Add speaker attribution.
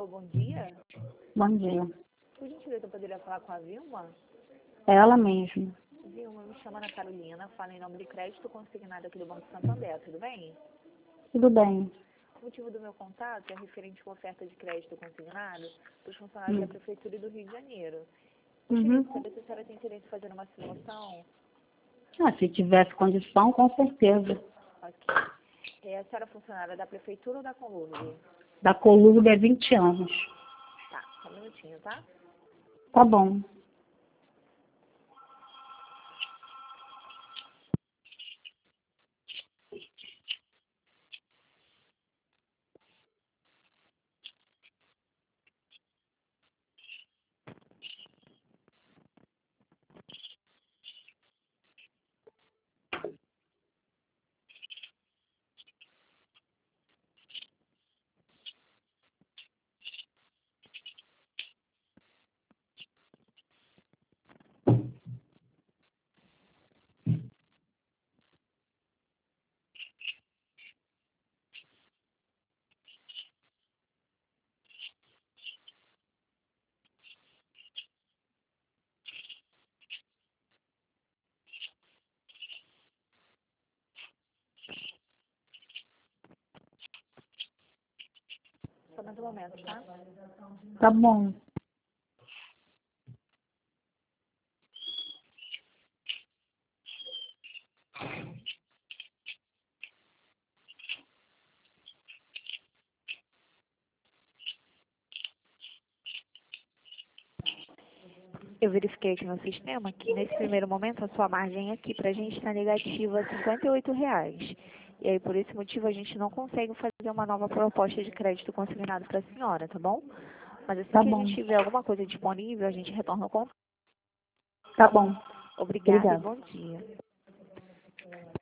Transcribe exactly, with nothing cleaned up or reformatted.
Speaker 1: bom dia.
Speaker 2: Bom dia.
Speaker 1: Por gentileza, eu poderia falar com a Vilma?
Speaker 2: É ela mesma.
Speaker 1: Vilma, me chamo Ana Carolina, falo em nome de crédito consignado aqui do Banco Santander, tudo bem?
Speaker 2: Tudo bem.
Speaker 1: O motivo do meu contato é referente à oferta de crédito consignado dos funcionários
Speaker 2: Hum.
Speaker 1: da Prefeitura do Rio de Janeiro. Gostaria
Speaker 2: Uhum.
Speaker 1: de saber se a senhora tem interesse em fazer uma simulação.
Speaker 2: Ah, se tivesse condição, com certeza.
Speaker 1: Ok. É, a senhora é funcionária da Prefeitura ou da Colurbe?
Speaker 2: Da Colurbe há vinte anos.
Speaker 1: Tá, só um minutinho, tá?
Speaker 2: Tá bom.
Speaker 1: Só mais um momento, tá?
Speaker 2: Tá bom.
Speaker 1: Eu verifiquei aqui no sistema que nesse primeiro momento a sua margem aqui pra gente está negativa cinquenta e oito reais. E aí por esse motivo a gente não consegue fazer uma nova proposta de crédito consignado para a senhora, tá bom? Mas assim
Speaker 2: Tá
Speaker 1: que a
Speaker 2: bom.
Speaker 1: gente tiver alguma coisa disponível, a gente retorna o contato.
Speaker 2: Tá bom.
Speaker 1: Obrigada e
Speaker 2: Obrigada.
Speaker 1: bom dia.